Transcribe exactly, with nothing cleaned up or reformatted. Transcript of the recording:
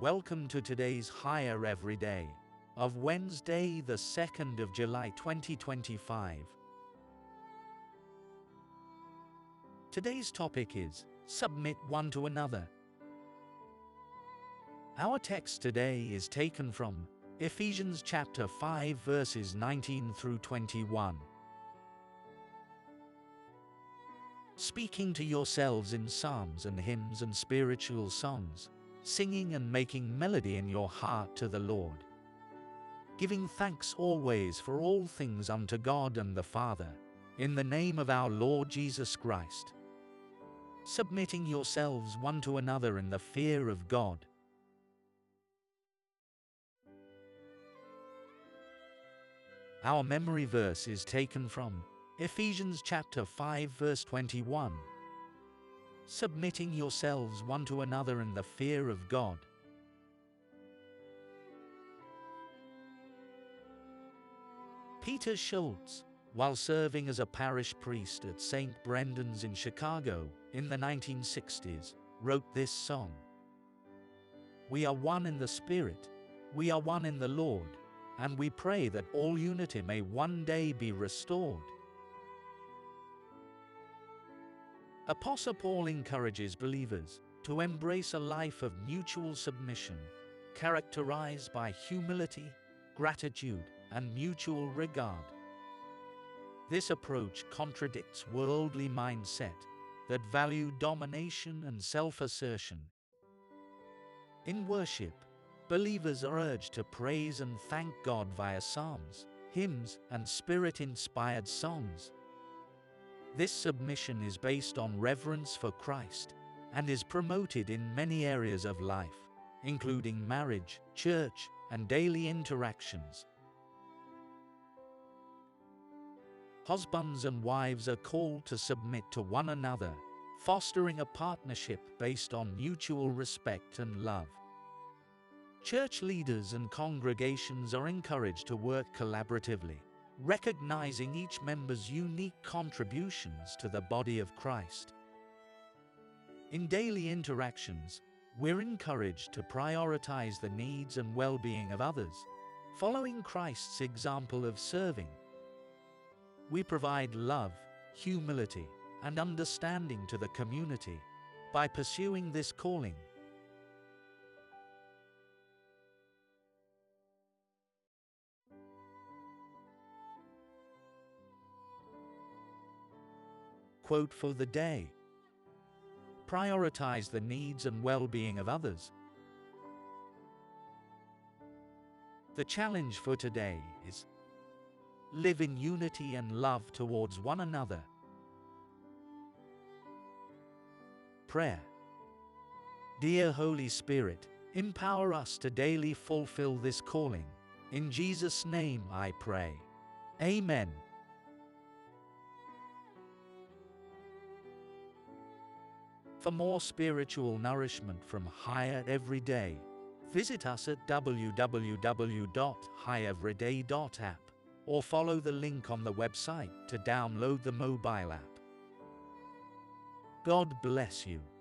Welcome to today's Higher Everyday of Wednesday, the second of July twenty twenty-five. Today's topic is Submit one to another. Our text today is taken from Ephesians chapter five verses nineteen through twenty-one. Speaking to yourselves in psalms and hymns and spiritual songs, singing and making melody in your heart to the Lord, giving thanks always for all things unto God and the Father, in the name of our Lord Jesus Christ, submitting yourselves one to another in the fear of God. Our memory verse is taken from Ephesians chapter five verse twenty-one. Submitting yourselves one to another in the fear of God. Peter Schultz, while serving as a parish priest at Saint Brendan's in Chicago in the nineteen sixties, wrote this song. We are one in the Spirit, we are one in the Lord, and we pray that all unity may one day be restored. Apostle Paul encourages believers to embrace a life of mutual submission, characterized by humility, gratitude, and mutual regard. This approach contradicts worldly mindset that value domination and self-assertion. In worship, believers are urged to praise and thank God via psalms, hymns, and spirit-inspired songs. This submission is based on reverence for Christ and is promoted in many areas of life, including marriage, church, and daily interactions. Husbands and wives are called to submit to one another, fostering a partnership based on mutual respect and love. Church leaders and congregations are encouraged to work collaboratively, recognizing each member's unique contributions to the body of Christ. In daily interactions, we're encouraged to prioritize the needs and well-being of others, following Christ's example of serving. We provide love, humility, and understanding to the community by pursuing this calling. Quote for the day. Prioritize the needs and well-being of others. The challenge for today is live in unity and love towards one another. Prayer. Dear Holy Spirit, empower us to daily fulfill this calling. In Jesus' name I pray. Amen. For more spiritual nourishment from Higher Everyday, visit us at w w w dot high everyday dot app or follow the link on the website to download the mobile app. God bless you.